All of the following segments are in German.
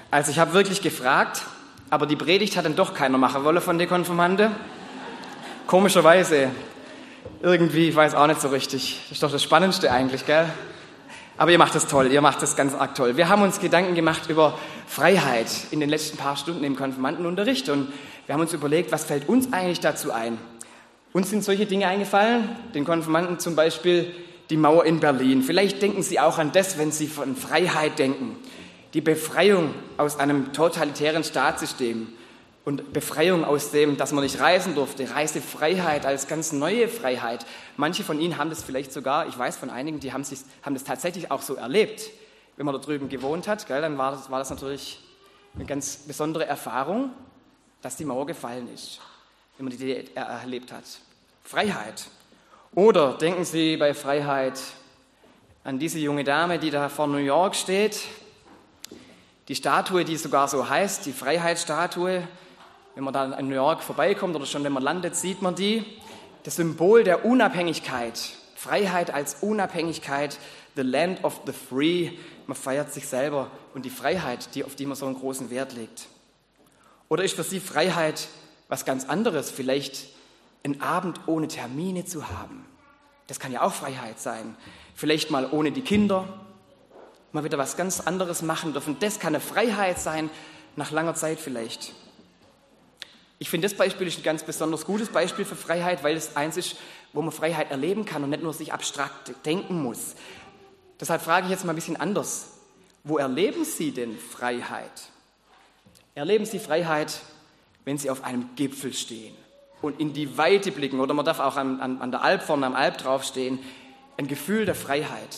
Also ich habe wirklich gefragt, aber die Predigt hat dann doch keiner machen wollen von der Konfirmande. Komischerweise. Irgendwie, ich weiß auch nicht so richtig. Das ist doch das Spannendste eigentlich, gell? Aber ihr macht das toll, ihr macht das ganz arg toll. Wir haben uns Gedanken gemacht über Freiheit in den letzten paar Stunden im Konfirmandenunterricht und wir haben uns überlegt, was fällt uns eigentlich dazu ein? Uns sind solche Dinge eingefallen, den Konfirmanden zum Beispiel die Mauer in Berlin. Vielleicht denken Sie auch an das, wenn Sie von Freiheit denken. Die Befreiung aus einem totalitären Staatssystem und Befreiung aus dem, dass man nicht reisen durfte, Reisefreiheit als ganz neue Freiheit. Manche von Ihnen haben das vielleicht sogar, ich weiß von einigen, die haben das tatsächlich auch so erlebt. Wenn man da drüben gewohnt hat, gell, dann war das natürlich eine ganz besondere Erfahrung, dass die Mauer gefallen ist, wenn man die DDR erlebt hat. Freiheit. Oder denken Sie bei Freiheit an diese junge Dame, die da vor New York steht, die Statue, die sogar so heißt, die Freiheitsstatue. Wenn man da in New York vorbeikommt oder schon wenn man landet, sieht man die. Das Symbol der Unabhängigkeit, Freiheit als Unabhängigkeit, the land of the free. Man feiert sich selber und die Freiheit, auf die man so einen großen Wert legt. Oder ist für Sie Freiheit was ganz anderes, vielleicht einen Abend ohne Termine zu haben? Das kann ja auch Freiheit sein. Vielleicht mal ohne die Kinder, mal wieder was ganz anderes machen dürfen. Das kann eine Freiheit sein, nach langer Zeit vielleicht. Ich finde, das Beispiel ist ein ganz besonders gutes Beispiel für Freiheit, weil es eins ist, wo man Freiheit erleben kann und nicht nur sich abstrakt denken muss. Deshalb frage ich jetzt mal ein bisschen anders. Wo erleben Sie denn Freiheit? Erleben Sie Freiheit, wenn Sie auf einem Gipfel stehen und in die Weite blicken, oder man darf auch an der Alp vorne am Alp draufstehen, ein Gefühl der Freiheit.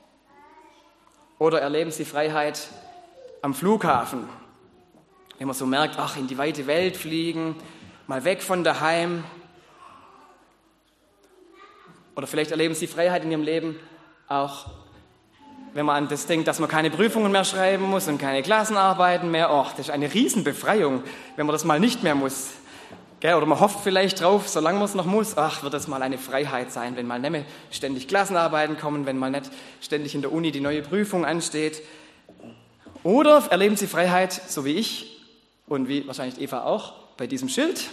Oder erleben Sie Freiheit am Flughafen, wenn man so merkt, ach, in die weite Welt fliegen, mal weg von daheim. Oder vielleicht erleben Sie Freiheit in Ihrem Leben auch, wenn man an das denkt, dass man keine Prüfungen mehr schreiben muss und keine Klassenarbeiten mehr. Oh, das ist eine Riesenbefreiung, wenn man das mal nicht mehr muss. Gell? Oder man hofft vielleicht drauf, solange man es noch muss, ach, wird das mal eine Freiheit sein, wenn mal nicht mehr ständig Klassenarbeiten kommen, wenn mal nicht ständig in der Uni die neue Prüfung ansteht. Oder erleben Sie Freiheit, so wie ich und wie wahrscheinlich Eva auch, bei diesem Schild.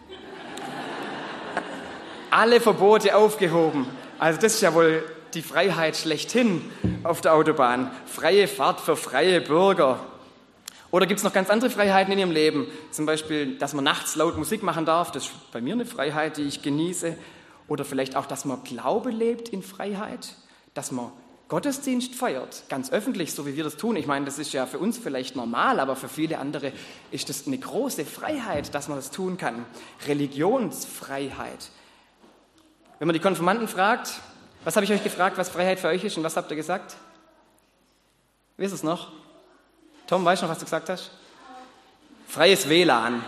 Alle Verbote aufgehoben. Also das ist ja wohl die Freiheit schlechthin auf der Autobahn. Freie Fahrt für freie Bürger. Oder gibt es noch ganz andere Freiheiten in Ihrem Leben? Zum Beispiel, dass man nachts laut Musik machen darf. Das ist bei mir eine Freiheit, die ich genieße. Oder vielleicht auch, dass man Glaube lebt in Freiheit. Dass man Gottesdienst feiert, ganz öffentlich, so wie wir das tun. Ich meine, das ist ja für uns vielleicht normal, aber für viele andere ist das eine große Freiheit, dass man das tun kann. Religionsfreiheit. Wenn man die Konfirmanden fragt, was habe ich euch gefragt, was Freiheit für euch ist und was habt ihr gesagt? Wisst ihr es noch? Tom, weißt du noch, was du gesagt hast? Freies WLAN.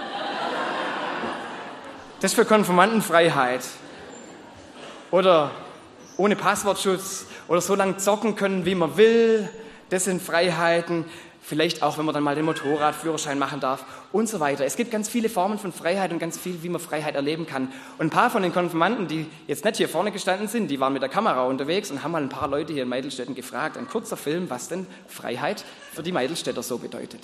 Das ist für Konfirmanden Freiheit. Oder ohne Passwortschutz oder so lange zocken können, wie man will. Das sind Freiheiten. Vielleicht auch, wenn man dann mal den Motorradführerschein machen darf und so weiter. Es gibt ganz viele Formen von Freiheit und ganz viel, wie man Freiheit erleben kann. Und ein paar von den Konfirmanden, die jetzt nicht hier vorne gestanden sind, die waren mit der Kamera unterwegs und haben mal ein paar Leute hier in Meidelstetten gefragt, ein kurzer Film, was denn Freiheit für die Meidelstädter so bedeutet.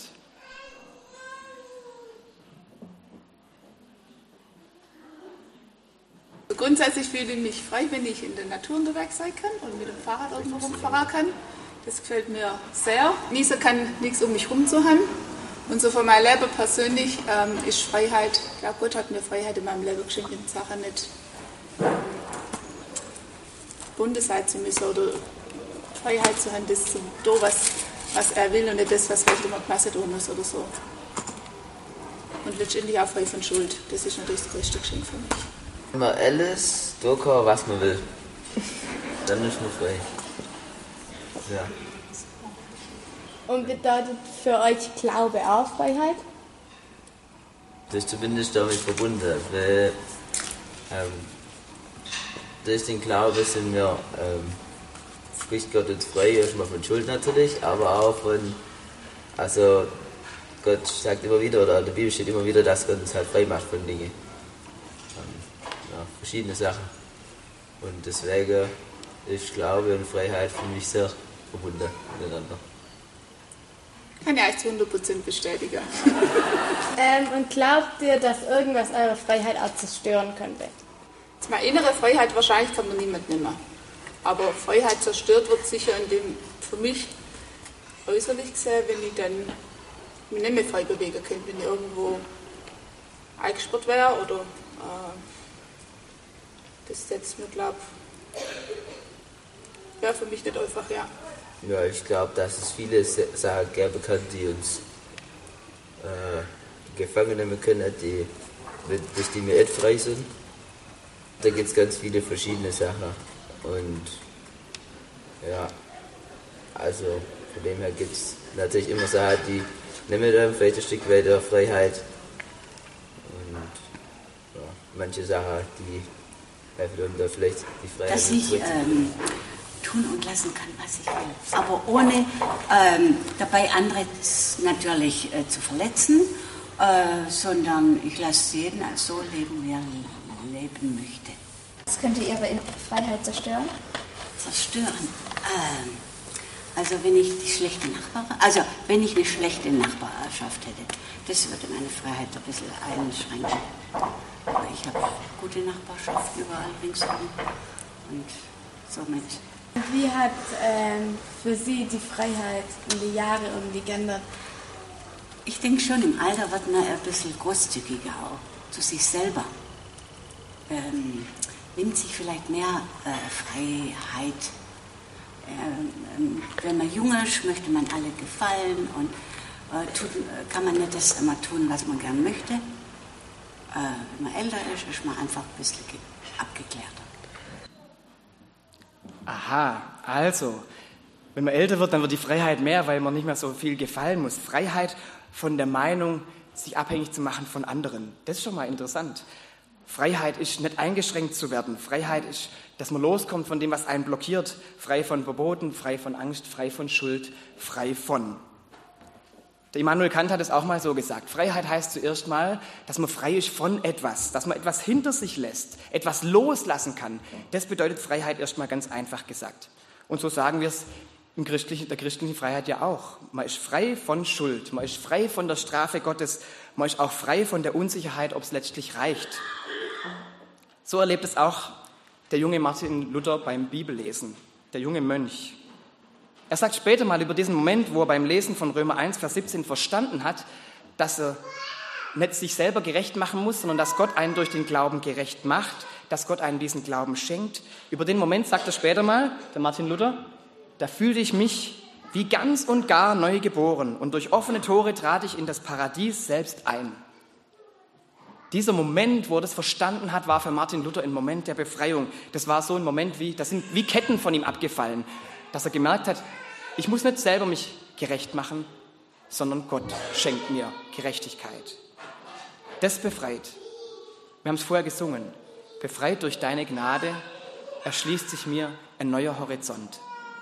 Grundsätzlich fühle ich mich frei, wenn ich in der Natur unterwegs sein kann und mit dem Fahrrad irgendwo rumfahren kann. Das gefällt mir sehr. Niesen kann nichts um mich herum zu haben. Und so für mein Leben persönlich ist Freiheit, ich glaube, Gott hat mir Freiheit in meinem Leben geschenkt, in Sachen nicht gebunden sein zu müssen oder Freiheit zu haben, das zu tun, was er will und nicht das, was vielleicht immer klasse tun muss oder so. Und letztendlich auch frei von Schuld. Das ist natürlich das größte Geschenk für mich. Wenn man alles tun kann, was man will, dann ist man frei. Ja. Und bedeutet für euch Glaube auch Freiheit? Das ist zumindest damit verbunden, weil durch den Glauben sind wir, spricht Gott uns frei, erstmal von Schuld natürlich, aber auch von, also Gott sagt immer wieder, oder in der Bibel steht immer wieder, dass Gott uns halt frei macht von Dingen. Ja, verschiedene Sachen. Und deswegen ist Glaube und Freiheit für mich sehr verbunden miteinander. Kann ich eigentlich zu 100% bestätigen. Und glaubt ihr, dass irgendwas eure Freiheit auch zerstören könnte? Jetzt meine innere Freiheit wahrscheinlich kann man niemand nehmen. Aber Freiheit zerstört wird sicher in dem, für mich äußerlich gesehen, wenn ich dann mich nicht mehr frei bewegen könnte, wenn ich irgendwo eingesperrt wäre oder das setzt mir, glaube ich, wäre für mich nicht einfach, ja. Ja, ich glaube, dass es viele Sachen geben kann, die uns gefangen nehmen können, durch die wir nicht frei sind. Da gibt es ganz viele verschiedene Sachen. Und ja, also von dem her gibt es natürlich immer Sachen, die nehmen dann vielleicht ein Stück weiter Freiheit. Und ja, manche Sachen, die helfen da vielleicht die Freiheit. Dass ich tun und lassen kann, was ich will. Aber ohne dabei andere natürlich zu verletzen, sondern ich lasse jeden als so leben, wie er leben möchte. Das könnte ihre Freiheit zerstören? Zerstören? Also wenn ich wenn ich eine schlechte Nachbarschaft hätte, das würde meine Freiheit ein bisschen einschränken. Aber ich habe gute Nachbarschaften überall ringsherum und somit. Wie hat für Sie die Freiheit in die Jahre irgendwie geändert? Ich denke schon, im Alter wird man ein bisschen großzügiger auch zu sich selber. Nimmt sich vielleicht mehr Freiheit. Wenn man jung ist, möchte man alle gefallen und kann man nicht das immer tun, was man gern möchte. Wenn man älter ist, ist man einfach ein bisschen abgeklärter. Aha, also, wenn man älter wird, dann wird die Freiheit mehr, weil man nicht mehr so viel gefallen muss. Freiheit von der Meinung, sich abhängig zu machen von anderen. Das ist schon mal interessant. Freiheit ist nicht eingeschränkt zu werden. Freiheit ist, dass man loskommt von dem, was einen blockiert. Frei von Verboten, frei von Angst, frei von Schuld, frei von. Der Immanuel Kant hat es auch mal so gesagt. Freiheit heißt zuerst mal, dass man frei ist von etwas, dass man etwas hinter sich lässt, etwas loslassen kann. Das bedeutet Freiheit erst mal ganz einfach gesagt. Und so sagen wir es in der christlichen Freiheit ja auch. Man ist frei von Schuld, man ist frei von der Strafe Gottes, man ist auch frei von der Unsicherheit, ob es letztlich reicht. So erlebt es auch der junge Martin Luther beim Bibellesen, der junge Mönch. Er sagt später mal über diesen Moment, wo er beim Lesen von Römer 1, Vers 17 verstanden hat, dass er nicht sich selber gerecht machen muss, sondern dass Gott einen durch den Glauben gerecht macht, dass Gott einen diesen Glauben schenkt. Über den Moment sagt er später mal, der Martin Luther, da fühlte ich mich wie ganz und gar neu geboren und durch offene Tore trat ich in das Paradies selbst ein. Dieser Moment, wo er das verstanden hat, war für Martin Luther ein Moment der Befreiung. Das war so ein Moment, da sind wie Ketten von ihm abgefallen, dass er gemerkt hat, ich muss nicht selber mich gerecht machen, sondern Gott schenkt mir Gerechtigkeit. Das befreit. Wir haben es vorher gesungen. Befreit durch deine Gnade erschließt sich mir ein neuer Horizont.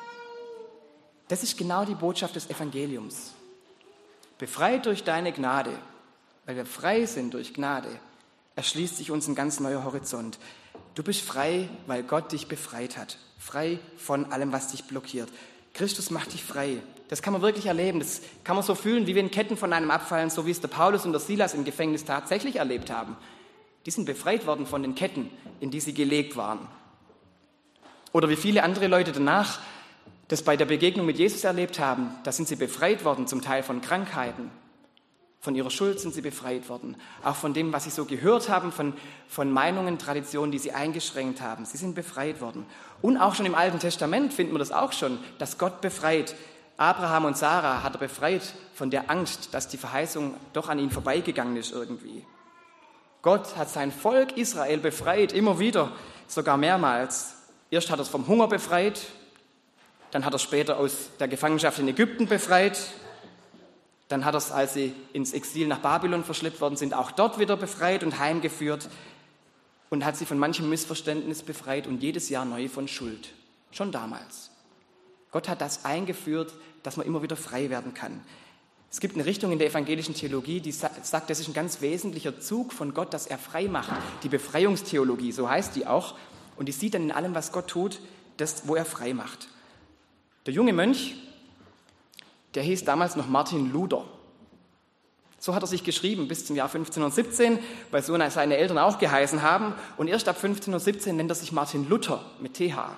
Das ist genau die Botschaft des Evangeliums. Befreit durch deine Gnade, weil wir frei sind durch Gnade, erschließt sich uns ein ganz neuer Horizont. Du bist frei, weil Gott dich befreit hat. Frei von allem, was dich blockiert. Christus macht dich frei. Das kann man wirklich erleben. Das kann man so fühlen, wie wenn Ketten von einem abfallen, so wie es der Paulus und der Silas im Gefängnis tatsächlich erlebt haben. Die sind befreit worden von den Ketten, in die sie gelegt waren. Oder wie viele andere Leute danach das bei der Begegnung mit Jesus erlebt haben. Da sind sie befreit worden, zum Teil von Krankheiten. Von ihrer Schuld sind sie befreit worden. Auch von dem, was sie so gehört haben, von Meinungen, Traditionen, die sie eingeschränkt haben. Sie sind befreit worden. Und auch schon im Alten Testament finden wir das auch schon, dass Gott befreit. Abraham und Sarah hat er befreit von der Angst, dass die Verheißung doch an ihnen vorbeigegangen ist irgendwie. Gott hat sein Volk Israel befreit, immer wieder, sogar mehrmals. Erst hat er es vom Hunger befreit, dann hat er es später aus der Gefangenschaft in Ägypten befreit, dann hat er es, als sie ins Exil nach Babylon verschleppt worden sind, auch dort wieder befreit und heimgeführt und hat sie von manchem Missverständnis befreit und jedes Jahr neu von Schuld, schon damals. Gott hat das eingeführt, dass man immer wieder frei werden kann. Es gibt eine Richtung in der evangelischen Theologie, die sagt, das ist ein ganz wesentlicher Zug von Gott, dass er frei macht. Die Befreiungstheologie, so heißt die auch. Und die sieht dann in allem, was Gott tut, das, wo er frei macht. Der junge Mönch, der hieß damals noch Martin Luther. So hat er sich geschrieben bis zum Jahr 1517, weil so seine Eltern auch geheißen haben. Und erst ab 1517 nennt er sich Martin Luther mit TH.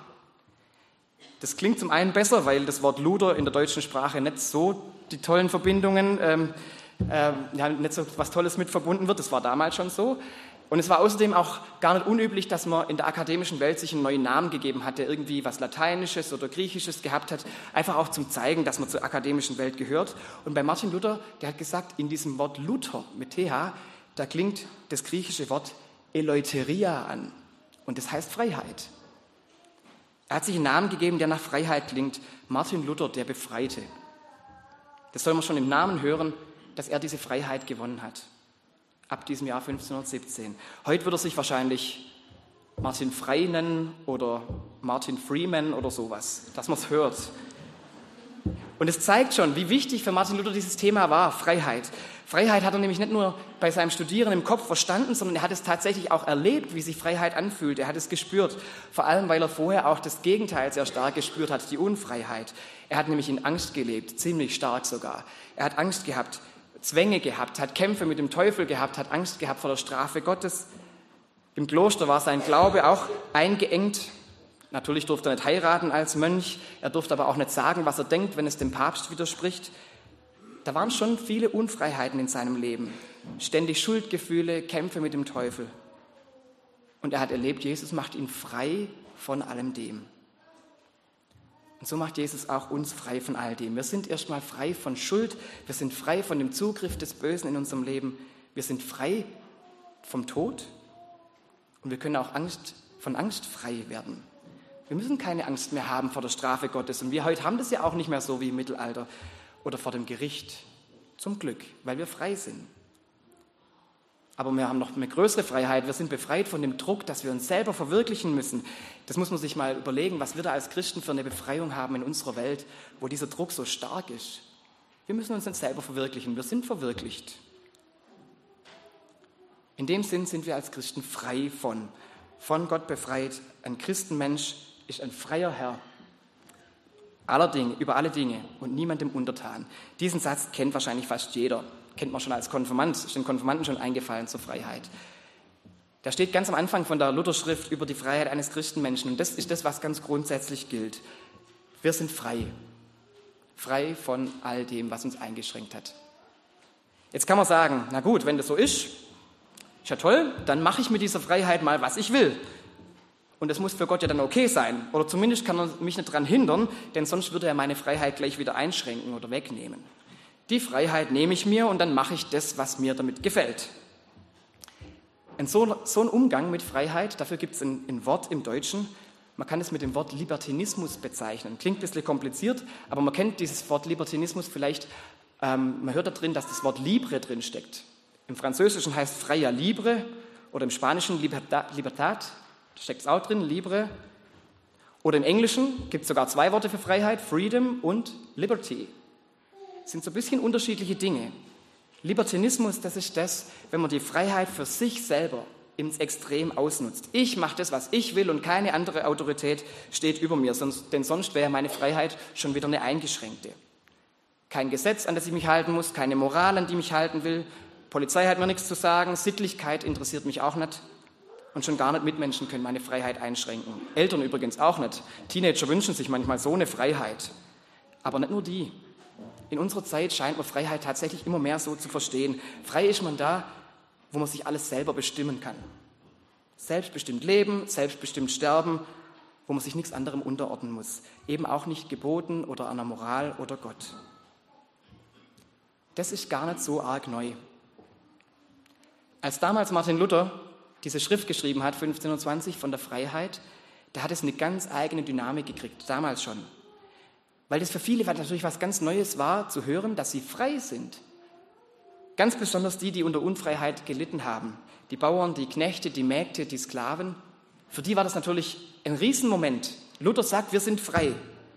Das klingt zum einen besser, weil das Wort Luther in der deutschen Sprache nicht so die tollen Verbindungen, nicht so was Tolles mit verbunden wird. Das war damals schon so. Und es war außerdem auch gar nicht unüblich, dass man in der akademischen Welt sich einen neuen Namen gegeben hat, der irgendwie was Lateinisches oder Griechisches gehabt hat, einfach auch zum Zeigen, dass man zur akademischen Welt gehört. Und bei Martin Luther, der hat gesagt, in diesem Wort Luther mit TH, da klingt das griechische Wort Eleutheria an. Und das heißt Freiheit. Er hat sich einen Namen gegeben, der nach Freiheit klingt. Martin Luther, der Befreite. Das soll man schon im Namen hören, dass er diese Freiheit gewonnen hat. Ab diesem Jahr 1517. Heute würde er sich wahrscheinlich Martin Frey nennen oder Martin Freeman oder sowas, dass man es hört. Und es zeigt schon, wie wichtig für Martin Luther dieses Thema war, Freiheit. Freiheit hat er nämlich nicht nur bei seinem Studieren im Kopf verstanden, sondern er hat es tatsächlich auch erlebt, wie sich Freiheit anfühlt. Er hat es gespürt, vor allem, weil er vorher auch das Gegenteil sehr stark gespürt hat, die Unfreiheit. Er hat nämlich in Angst gelebt, ziemlich stark sogar. Er hat Angst gehabt, Zwänge gehabt, hat Kämpfe mit dem Teufel gehabt, hat Angst gehabt vor der Strafe Gottes. Im Kloster war sein Glaube auch eingeengt. Natürlich durfte er nicht heiraten als Mönch, er durfte aber auch nicht sagen, was er denkt, wenn es dem Papst widerspricht. Da waren schon viele Unfreiheiten in seinem Leben, ständig Schuldgefühle, Kämpfe mit dem Teufel. Und er hat erlebt, Jesus macht ihn frei von allem dem. Und so macht Jesus auch uns frei von all dem. Wir sind erstmal frei von Schuld, wir sind frei von dem Zugriff des Bösen in unserem Leben, wir sind frei vom Tod und wir können auch von Angst frei werden. Wir müssen keine Angst mehr haben vor der Strafe Gottes und wir heute haben das ja auch nicht mehr so wie im Mittelalter oder vor dem Gericht. Zum Glück, weil wir frei sind. Aber wir haben noch eine größere Freiheit. Wir sind befreit von dem Druck, dass wir uns selber verwirklichen müssen. Das muss man sich mal überlegen, was wir da als Christen für eine Befreiung haben in unserer Welt, wo dieser Druck so stark ist. Wir müssen uns nicht selber verwirklichen. Wir sind verwirklicht. In dem Sinn sind wir als Christen frei von Gott befreit. Ein Christenmensch ist ein freier Herr. Über alle Dinge und niemandem untertan. Diesen Satz kennt wahrscheinlich fast jeder. Kennt man schon als Konfirmand, ist den Konfirmanden schon eingefallen zur Freiheit. Da steht ganz am Anfang von der Lutherschrift über die Freiheit eines Christenmenschen. Und das ist das, was ganz grundsätzlich gilt. Wir sind frei. Frei von all dem, was uns eingeschränkt hat. Jetzt kann man sagen, na gut, wenn das so ist ja toll, dann mache ich mit dieser Freiheit mal, was ich will. Und das muss für Gott ja dann okay sein. Oder zumindest kann er mich nicht daran hindern, denn sonst würde er meine Freiheit gleich wieder einschränken oder wegnehmen. Die Freiheit nehme ich mir und dann mache ich das, was mir damit gefällt. Und so ein Umgang mit Freiheit, dafür gibt es ein Wort im Deutschen, man kann es mit dem Wort Libertinismus bezeichnen. Klingt ein bisschen kompliziert, aber man kennt dieses Wort Libertinismus vielleicht, man hört da drin, dass das Wort libre drin steckt. Im Französischen heißt freier libre oder im Spanischen libertad, da steckt es auch drin, libre. Oder im Englischen gibt es sogar 2 Worte für Freiheit, Freedom und Liberty. Das sind so ein bisschen unterschiedliche Dinge. Libertinismus, das ist das, wenn man die Freiheit für sich selber ins Extrem ausnutzt. Ich mache das, was ich will und keine andere Autorität steht über mir, denn sonst wäre meine Freiheit schon wieder eine eingeschränkte. Kein Gesetz, an das ich mich halten muss, keine Moral, an die ich mich halten will. Polizei hat mir nichts zu sagen, Sittlichkeit interessiert mich auch nicht. Und schon gar nicht Mitmenschen können meine Freiheit einschränken. Eltern übrigens auch nicht. Teenager wünschen sich manchmal so eine Freiheit. Aber nicht nur die. In unserer Zeit scheint man Freiheit tatsächlich immer mehr so zu verstehen. Frei ist man da, wo man sich alles selber bestimmen kann. Selbstbestimmt leben, selbstbestimmt sterben, wo man sich nichts anderem unterordnen muss. Eben auch nicht Geboten oder einer Moral oder Gott. Das ist gar nicht so arg neu. Als damals Martin Luther diese Schrift geschrieben hat, 1520, von der Freiheit, da hat es eine ganz eigene Dynamik gekriegt, damals schon. Weil das für viele natürlich was ganz Neues war, zu hören, dass sie frei sind. Ganz besonders die unter Unfreiheit gelitten haben. Die Bauern, die Knechte, die Mägde, die Sklaven. Für die war das natürlich ein Riesenmoment. Luther sagt, wir sind frei.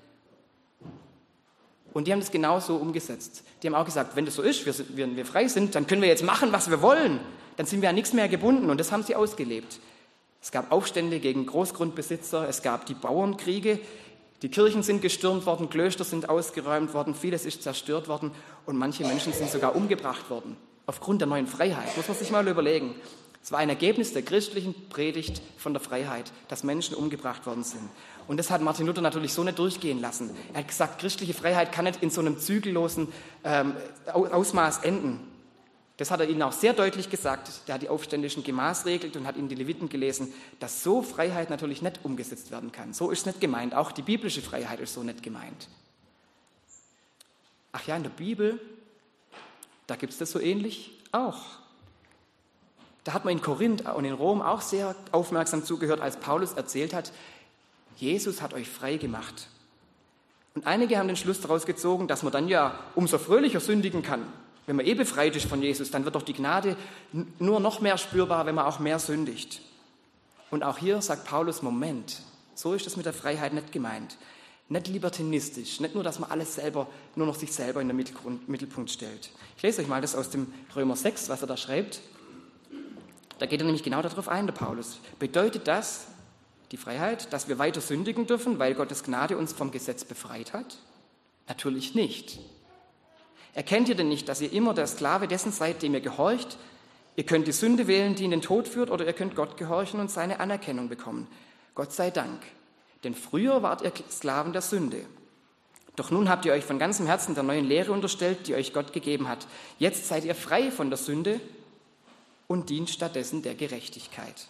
Und die haben das genauso umgesetzt. Die haben auch gesagt, wenn das so ist, wenn wir frei sind, dann können wir jetzt machen, was wir wollen. Dann sind wir an nichts mehr gebunden. Und das haben sie ausgelebt. Es gab Aufstände gegen Großgrundbesitzer, es gab die Bauernkriege. Die Kirchen sind gestürmt worden, Klöster sind ausgeräumt worden, vieles ist zerstört worden und manche Menschen sind sogar umgebracht worden. Aufgrund der neuen Freiheit, muss man sich mal überlegen. Es war ein Ergebnis der christlichen Predigt von der Freiheit, dass Menschen umgebracht worden sind. Und das hat Martin Luther natürlich so nicht durchgehen lassen. Er hat gesagt, christliche Freiheit kann nicht in so einem zügellosen Ausmaß enden. Das hat er ihnen auch sehr deutlich gesagt. Der hat die Aufständischen gemaßregelt und hat ihnen die Leviten gelesen, dass so Freiheit natürlich nicht umgesetzt werden kann. So ist es nicht gemeint. Auch die biblische Freiheit ist so nicht gemeint. Ach ja, in der Bibel, da gibt es das so ähnlich auch. Da hat man in Korinth und in Rom auch sehr aufmerksam zugehört, als Paulus erzählt hat, Jesus hat euch frei gemacht. Und einige haben den Schluss daraus gezogen, dass man dann ja umso fröhlicher sündigen kann. Wenn man befreit ist von Jesus, dann wird doch die Gnade nur noch mehr spürbar, wenn man auch mehr sündigt. Und auch hier sagt Paulus, Moment, so ist das mit der Freiheit nicht gemeint. Nicht libertinistisch, nicht nur, dass man alles selber, nur noch sich selber in den Mittelpunkt stellt. Ich lese euch mal das aus dem Römer 6, was er da schreibt. Da geht er nämlich genau darauf ein, der Paulus. Bedeutet das, die Freiheit, dass wir weiter sündigen dürfen, weil Gottes Gnade uns vom Gesetz befreit hat? Natürlich nicht. Erkennt ihr denn nicht, dass ihr immer der Sklave dessen seid, dem ihr gehorcht? Ihr könnt die Sünde wählen, die in den Tod führt, oder ihr könnt Gott gehorchen und seine Anerkennung bekommen. Gott sei Dank. Denn früher wart ihr Sklaven der Sünde. Doch nun habt ihr euch von ganzem Herzen der neuen Lehre unterstellt, die euch Gott gegeben hat. Jetzt seid ihr frei von der Sünde und dient stattdessen der Gerechtigkeit.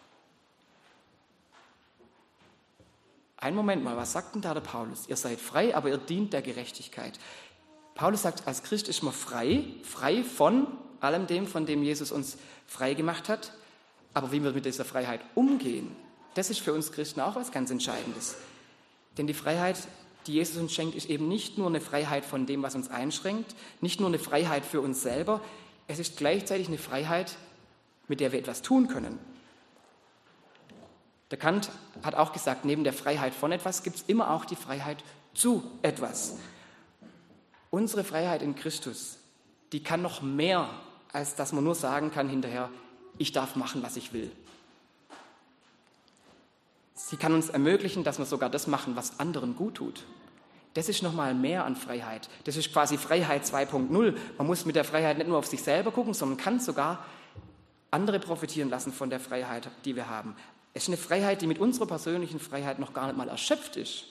Einen Moment mal, was sagt denn da der Paulus? Ihr seid frei, aber ihr dient der Gerechtigkeit. Paulus sagt, als Christ ist man frei von allem dem, von dem Jesus uns frei gemacht hat. Aber wie wir mit dieser Freiheit umgehen, das ist für uns Christen auch was ganz Entscheidendes. Denn die Freiheit, die Jesus uns schenkt, ist eben nicht nur eine Freiheit von dem, was uns einschränkt, nicht nur eine Freiheit für uns selber, es ist gleichzeitig eine Freiheit, mit der wir etwas tun können. Der Kant hat auch gesagt, neben der Freiheit von etwas gibt es immer auch die Freiheit zu etwas. Unsere Freiheit in Christus, die kann noch mehr, als dass man nur sagen kann hinterher, ich darf machen, was ich will. Sie kann uns ermöglichen, dass wir sogar das machen, was anderen gut tut. Das ist nochmal mehr an Freiheit. Das ist quasi Freiheit 2.0. Man muss mit der Freiheit nicht nur auf sich selber gucken, sondern kann sogar andere profitieren lassen von der Freiheit, die wir haben. Es ist eine Freiheit, die mit unserer persönlichen Freiheit noch gar nicht mal erschöpft ist.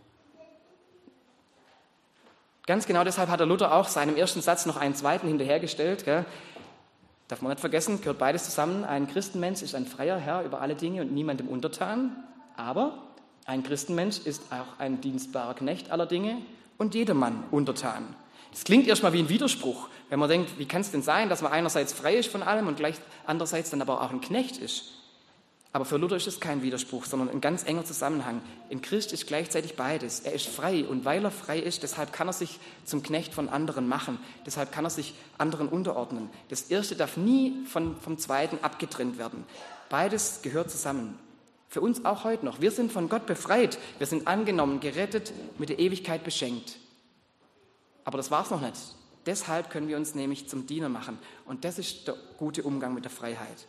Ganz genau deshalb hat der Luther auch seinem ersten Satz noch einen zweiten hinterhergestellt. Gell? Darf man nicht vergessen, gehört beides zusammen. Ein Christenmensch ist ein freier Herr über alle Dinge und niemandem untertan. Aber ein Christenmensch ist auch ein dienstbarer Knecht aller Dinge und jedermann untertan. Das klingt erstmal wie ein Widerspruch, wenn man denkt, wie kann es denn sein, dass man einerseits frei ist von allem und gleich andererseits dann aber auch ein Knecht ist. Aber für Luther ist es kein Widerspruch, sondern ein ganz enger Zusammenhang. In Christ ist gleichzeitig beides. Er ist frei und weil er frei ist, deshalb kann er sich zum Knecht von anderen machen. Deshalb kann er sich anderen unterordnen. Das Erste darf nie vom Zweiten abgetrennt werden. Beides gehört zusammen. Für uns auch heute noch. Wir sind von Gott befreit. Wir sind angenommen, gerettet, mit der Ewigkeit beschenkt. Aber das war's noch nicht. Deshalb können wir uns nämlich zum Diener machen. Und das ist der gute Umgang mit der Freiheit.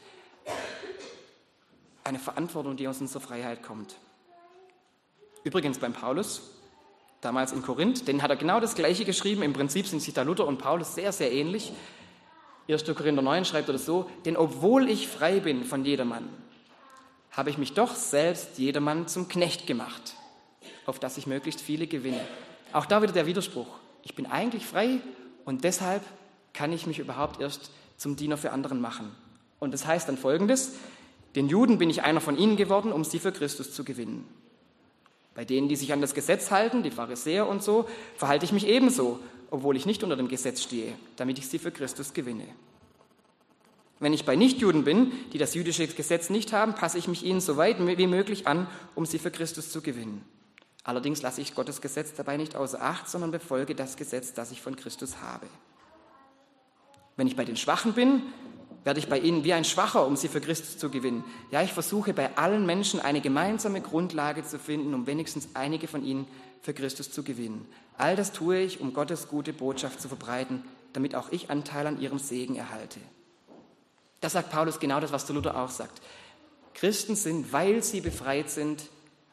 Eine Verantwortung, die aus unserer Freiheit kommt. Übrigens beim Paulus, damals in Korinth, den hat er genau das Gleiche geschrieben. Im Prinzip sind sich da Luther und Paulus sehr, sehr ähnlich. 1. Korinther 9 schreibt er das so, denn obwohl ich frei bin von jedermann, habe ich mich doch selbst jedermann zum Knecht gemacht, auf dass ich möglichst viele gewinne. Auch da wieder der Widerspruch. Ich bin eigentlich frei und deshalb kann ich mich überhaupt erst zum Diener für anderen machen. Und das heißt dann Folgendes: Den Juden bin ich einer von ihnen geworden, um sie für Christus zu gewinnen. Bei denen, die sich an das Gesetz halten, die Pharisäer und so, verhalte ich mich ebenso, obwohl ich nicht unter dem Gesetz stehe, damit ich sie für Christus gewinne. Wenn ich bei Nichtjuden bin, die das jüdische Gesetz nicht haben, passe ich mich ihnen so weit wie möglich an, um sie für Christus zu gewinnen. Allerdings lasse ich Gottes Gesetz dabei nicht außer Acht, sondern befolge das Gesetz, das ich von Christus habe. Wenn ich bei den Schwachen bin, werde ich bei ihnen wie ein Schwacher, um sie für Christus zu gewinnen. Ja, ich versuche bei allen Menschen eine gemeinsame Grundlage zu finden, um wenigstens einige von ihnen für Christus zu gewinnen. All das tue ich, um Gottes gute Botschaft zu verbreiten, damit auch ich Anteil an ihrem Segen erhalte. Da sagt Paulus genau das, was der Luther auch sagt. Christen sind, weil sie befreit sind,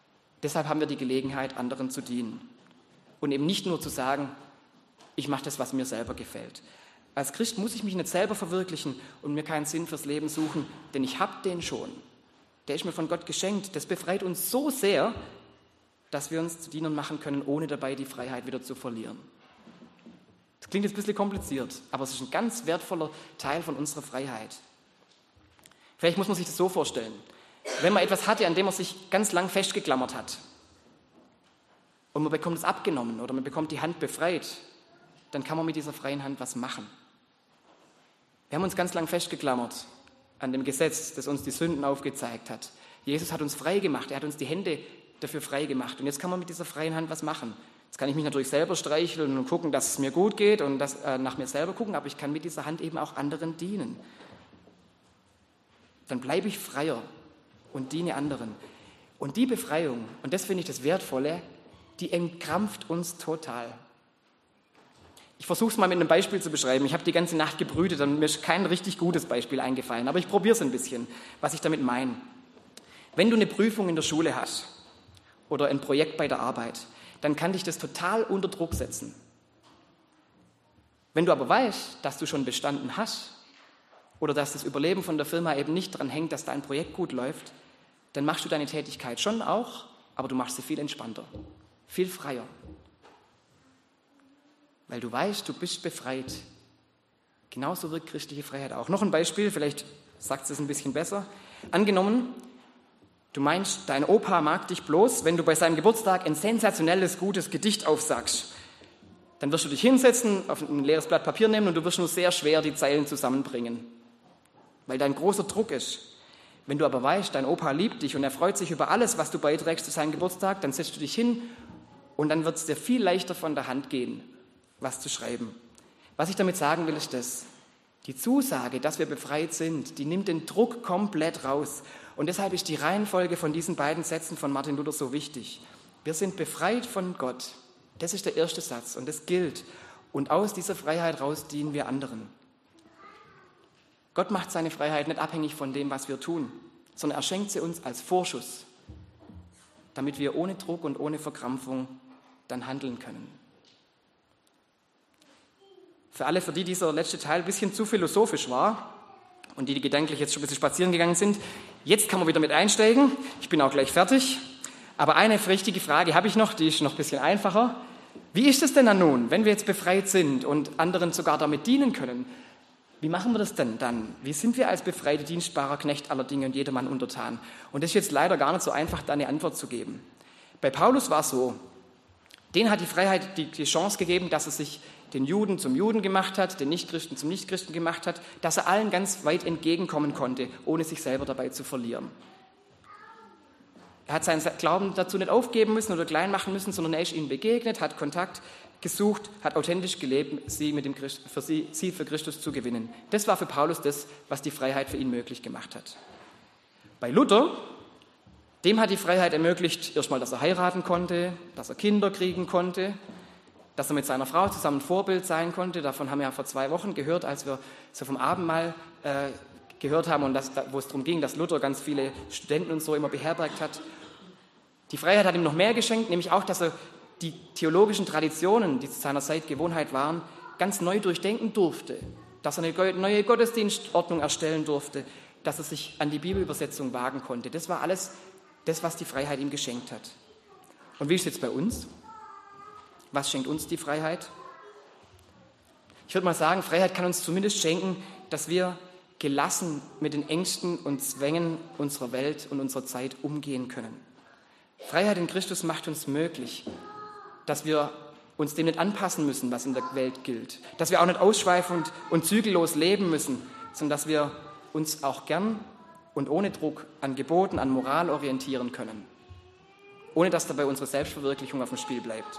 Deshalb haben wir die Gelegenheit, anderen zu dienen. Und eben nicht nur zu sagen, ich mache das, was mir selber gefällt. Als Christ muss ich mich nicht selber verwirklichen und mir keinen Sinn fürs Leben suchen, denn ich habe den schon. Der ist mir von Gott geschenkt. Das befreit uns so sehr, dass wir uns zu Dienern machen können, ohne dabei die Freiheit wieder zu verlieren. Das klingt jetzt ein bisschen kompliziert, aber es ist ein ganz wertvoller Teil von unserer Freiheit. Vielleicht muss man sich das so vorstellen. Wenn man etwas hatte, an dem man sich ganz lang festgeklammert hat und man bekommt es abgenommen oder man bekommt die Hand befreit, dann kann man mit dieser freien Hand was machen. Wir haben uns ganz lang festgeklammert an dem Gesetz, das uns die Sünden aufgezeigt hat. Jesus hat uns frei gemacht, er hat uns die Hände dafür frei gemacht. Und jetzt kann man mit dieser freien Hand was machen. Jetzt kann ich mich natürlich selber streicheln und gucken, dass es mir gut geht und nach mir selber gucken, aber ich kann mit dieser Hand eben auch anderen dienen. Dann bleibe ich freier und diene anderen. Und die Befreiung, und das finde ich das Wertvolle, die entkrampft uns total. Ich versuche es mal mit einem Beispiel zu beschreiben. Ich habe die ganze Nacht gebrütet und mir ist kein richtig gutes Beispiel eingefallen, aber ich probiere es ein bisschen, was ich damit meine. Wenn du eine Prüfung in der Schule hast oder ein Projekt bei der Arbeit, dann kann dich das total unter Druck setzen. Wenn du aber weißt, dass du schon bestanden hast oder dass das Überleben von der Firma eben nicht daran hängt, dass dein Projekt gut läuft, dann machst du deine Tätigkeit schon auch, aber du machst sie viel entspannter, viel freier. Weil du weißt, du bist befreit. Genauso wirkt christliche Freiheit auch. Noch ein Beispiel, vielleicht sagt es ein bisschen besser. Angenommen, du meinst, dein Opa mag dich bloß, wenn du bei seinem Geburtstag ein sensationelles, gutes Gedicht aufsagst. Dann wirst du dich hinsetzen, auf ein leeres Blatt Papier nehmen und du wirst nur sehr schwer die Zeilen zusammenbringen, weil da ein großer Druck ist. Wenn du aber weißt, dein Opa liebt dich und er freut sich über alles, was du beiträgst zu seinem Geburtstag, dann setzt du dich hin und dann wird es dir viel leichter von der Hand gehen, was zu schreiben. Was ich damit sagen will, ist das: Die Zusage, dass wir befreit sind, die nimmt den Druck komplett raus. Und deshalb ist die Reihenfolge von diesen beiden Sätzen von Martin Luther so wichtig. Wir sind befreit von Gott. Das ist der erste Satz und das gilt. Und aus dieser Freiheit raus dienen wir anderen. Gott macht seine Freiheit nicht abhängig von dem, was wir tun, sondern er schenkt sie uns als Vorschuss, damit wir ohne Druck und ohne Verkrampfung dann handeln können. Für alle, für die dieser letzte Teil ein bisschen zu philosophisch war und die gedanklich jetzt schon ein bisschen spazieren gegangen sind, jetzt kann man wieder mit einsteigen. Ich bin auch gleich fertig. Aber eine richtige Frage habe ich noch, die ist noch ein bisschen einfacher. Wie ist es denn dann nun, wenn wir jetzt befreit sind und anderen sogar damit dienen können? Wie machen wir das denn dann? Wie sind wir als befreite, dienstbarer Knecht aller Dinge und jedermann untertan? Und das ist jetzt leider gar nicht so einfach, da eine Antwort zu geben. Bei Paulus war es so, denen hat die Freiheit die Chance gegeben, dass er sich den Juden zum Juden gemacht hat, den Nichtchristen zum Nichtchristen gemacht hat, dass er allen ganz weit entgegenkommen konnte, ohne sich selber dabei zu verlieren. Er hat seinen Glauben dazu nicht aufgeben müssen oder klein machen müssen, sondern er ist ihnen begegnet, hat Kontakt gesucht, hat authentisch gelebt, sie für Christus zu gewinnen. Das war für Paulus das, was die Freiheit für ihn möglich gemacht hat. Bei Luther, dem hat die Freiheit ermöglicht, erstmal, dass er heiraten konnte, dass er Kinder kriegen konnte, dass er mit seiner Frau zusammen Vorbild sein konnte. Davon haben wir ja vor 2 Wochen gehört, als wir so vom Abendmahl gehört haben und wo es darum ging, dass Luther ganz viele Studenten und so immer beherbergt hat. Die Freiheit hat ihm noch mehr geschenkt, nämlich auch, dass er die theologischen Traditionen, die zu seiner Zeit Gewohnheit waren, ganz neu durchdenken durfte, dass er eine neue Gottesdienstordnung erstellen durfte, dass er sich an die Bibelübersetzung wagen konnte. Das war alles das, was die Freiheit ihm geschenkt hat. Und wie ist es jetzt bei uns? Was schenkt uns die Freiheit? Ich würde mal sagen, Freiheit kann uns zumindest schenken, dass wir gelassen mit den Ängsten und Zwängen unserer Welt und unserer Zeit umgehen können. Freiheit in Christus macht uns möglich, dass wir uns dem nicht anpassen müssen, was in der Welt gilt. Dass wir auch nicht ausschweifend und zügellos leben müssen, sondern dass wir uns auch gern und ohne Druck an Geboten, an Moral orientieren können, ohne dass dabei unsere Selbstverwirklichung auf dem Spiel bleibt.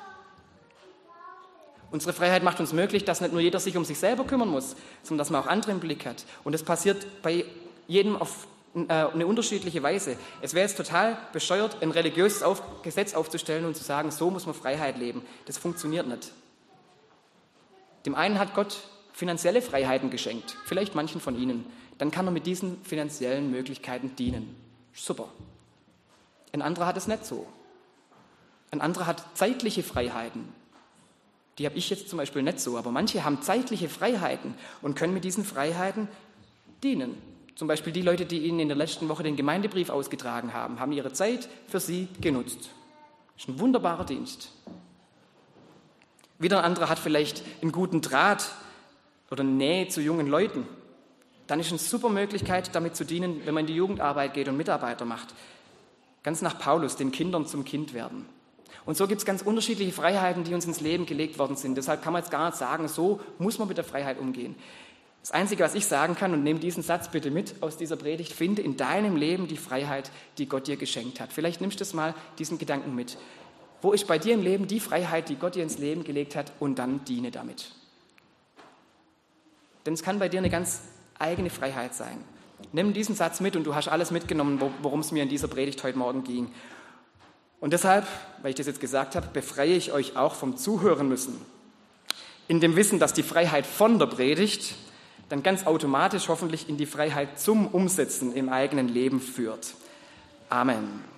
Unsere Freiheit macht uns möglich, dass nicht nur jeder sich um sich selber kümmern muss, sondern dass man auch andere im Blick hat. Und das passiert bei jedem auf eine unterschiedliche Weise. Es wäre jetzt total bescheuert, ein religiöses Gesetz aufzustellen und zu sagen, so muss man Freiheit leben. Das funktioniert nicht. Dem einen hat Gott finanzielle Freiheiten geschenkt, vielleicht manchen von Ihnen. Dann kann er mit diesen finanziellen Möglichkeiten dienen. Super. Ein anderer hat es nicht so. Ein anderer hat zeitliche Freiheiten. Die habe ich jetzt zum Beispiel nicht so, aber manche haben zeitliche Freiheiten und können mit diesen Freiheiten dienen. Zum Beispiel die Leute, die Ihnen in der letzten Woche den Gemeindebrief ausgetragen haben, haben ihre Zeit für Sie genutzt. Das ist ein wunderbarer Dienst. Wieder ein anderer hat vielleicht einen guten Draht oder Nähe zu jungen Leuten. Dann ist eine super Möglichkeit, damit zu dienen, wenn man in die Jugendarbeit geht und Mitarbeiter macht. Ganz nach Paulus, den Kindern zum Kind werden. Und so gibt es ganz unterschiedliche Freiheiten, die uns ins Leben gelegt worden sind. Deshalb kann man jetzt gar nicht sagen, so muss man mit der Freiheit umgehen. Das Einzige, was ich sagen kann, und nehme diesen Satz bitte mit aus dieser Predigt, finde in deinem Leben die Freiheit, die Gott dir geschenkt hat. Vielleicht nimmst du das mal, diesen Gedanken mit. Wo ist bei dir im Leben die Freiheit, die Gott dir ins Leben gelegt hat, und dann diene damit. Denn es kann bei dir eine ganz eigene Freiheit sein. Nimm diesen Satz mit und du hast alles mitgenommen, worum es mir in dieser Predigt heute Morgen ging. Und deshalb, weil ich das jetzt gesagt habe, befreie ich euch auch vom Zuhören müssen. In dem Wissen, dass die Freiheit von der Predigt dann ganz automatisch hoffentlich in die Freiheit zum Umsetzen im eigenen Leben führt. Amen.